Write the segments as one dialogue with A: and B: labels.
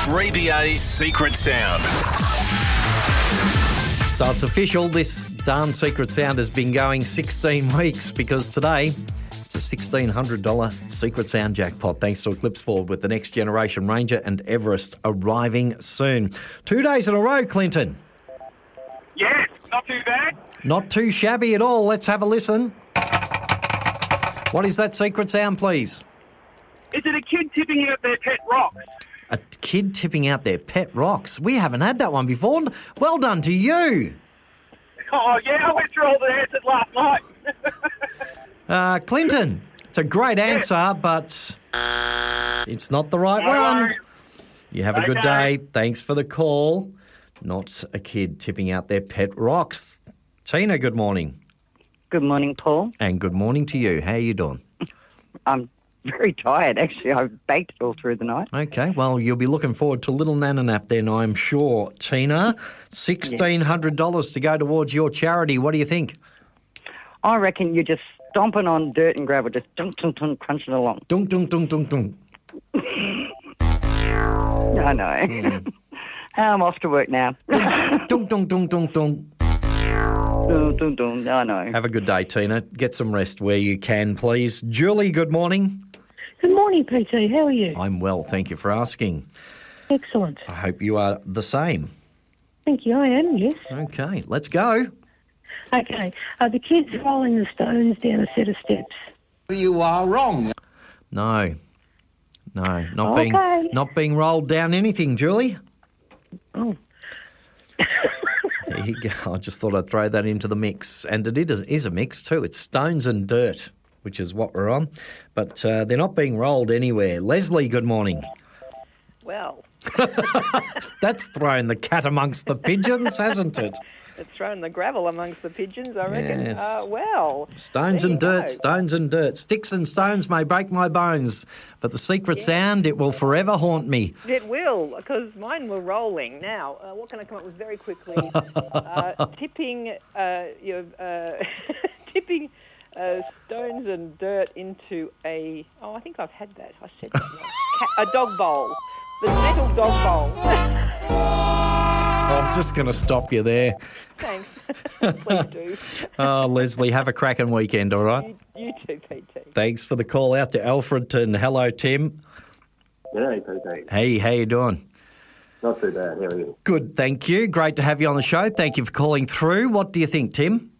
A: 3BA's Secret Sound.
B: So it's official, this darn secret sound has been going 16 weeks because today it's a $1,600 secret sound jackpot thanks to Eclipse Ford with the Next Generation Ranger and Everest arriving soon. 2 days in a row, Clinton.
C: Yeah, not too bad.
B: Not too shabby at all. Let's have a listen. What is that secret sound, please?
C: Is it a kid tipping out their pet rocks?
B: A kid tipping out their pet rocks. We haven't had that one before. Well done to you.
C: Oh, yeah, I went through all the answers last night.
B: Clinton, it's a great answer, but it's not the right one. You have a good day. Thanks for the call. Not a kid tipping out their pet rocks. Tina, good morning.
D: Good morning, Paul.
B: And good morning to you. How are you doing?
D: I'm very tired, actually. I baked all through the night.
B: Okay, well, you'll be looking forward to a little nana nap then, I'm sure. Tina, $1,600 to go towards your charity. What do you think?
D: I reckon you're just stomping on dirt and gravel, just dunk, dunk, dunk, crunching along.
B: Dunk, dunk, dunk, dunk, dunk.
D: I know. I'm off to work now.
B: Dunk, dunk, dunk, dunk, dunk.
D: Dun, dun, dun. I know.
B: Have a good day, Tina. Get some rest where you can, please. Julie, good morning.
E: Good morning, PT. How are you?
B: I'm well, thank you for asking.
E: Excellent.
B: I hope you are the same.
E: Thank you, I am, yes.
B: Okay, let's go.
E: Okay, the kid's rolling the stones down a set of steps.
F: You are wrong.
B: No, not
E: Okay.
B: being rolled down anything, Julie.
E: Oh.
B: There you go. I just thought I'd throw that into the mix. And it is a mix too. It's stones and dirt, which is what we're on. But they're not being rolled anywhere. Leslie, good morning.
G: Well,
B: That's thrown the cat amongst the pigeons, hasn't it?
G: it's thrown the gravel amongst the pigeons, I reckon.
B: Yes.
G: There
B: Stones and
G: you
B: dirt,
G: go.
B: stones and dirt. Sticks and stones may break my bones, but the secret sound, it will forever haunt me.
G: It will, because mine were rolling. Now, what can I come up with very quickly? Tipping tipping stones and dirt into a... Oh, I think I've had that. I said that one. A dog bowl. The metal dog bowl.
B: I'm just going to stop you there.
G: Thanks. Please do.
B: Oh, Leslie, have a cracking weekend, all right?
G: You too, PT.
B: Thanks for the call out to Alfredton. Hello, Tim.
H: Hey, PT.
B: Hey, how you doing?
H: Not too bad. How are you?
B: Good, thank you. Great to have you on the show. Thank you for calling through. What do you think, Tim?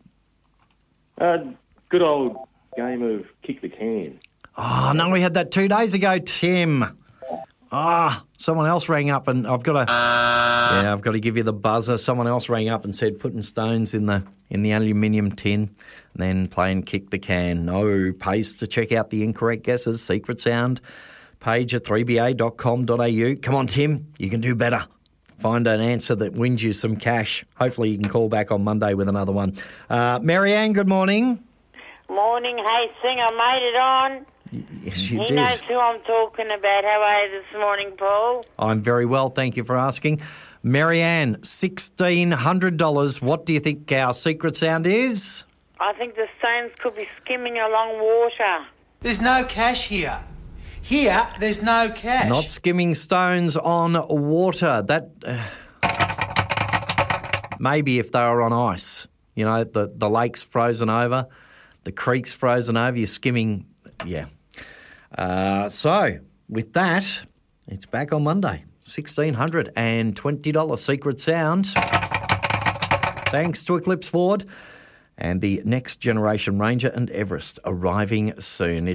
H: Good old game of kick the can.
B: Oh, no, we had that 2 days ago, Tim. Someone else rang up and I've got to give you the buzzer. Someone else rang up and said putting stones in the aluminium tin and then playing kick the can. No, pays to check out the incorrect guesses. Secret sound page at 3ba.com.au. Come on, Tim, you can do better. Find an answer that wins you some cash. Hopefully you can call back on Monday with another one. Marianne, good morning.
I: Morning. Hey, Singer, made it on.
B: Yes, you
I: He
B: did.
I: knows who I'm talking about. How are you this morning, Paul?
B: I'm very well, thank you for asking. Marianne, $1,600. What do you think our secret sound is?
I: I think the stones could be skimming along water.
F: There's no cash here. Here, there's no cash.
B: Not skimming stones on water. That maybe if they were on ice. You know, the lake's frozen over, the creek's frozen over, you're skimming, yeah. So, with that, it's back on Monday. $1,620 secret sound. Thanks to Eclipse Ford and the Next Generation Ranger and Everest arriving soon.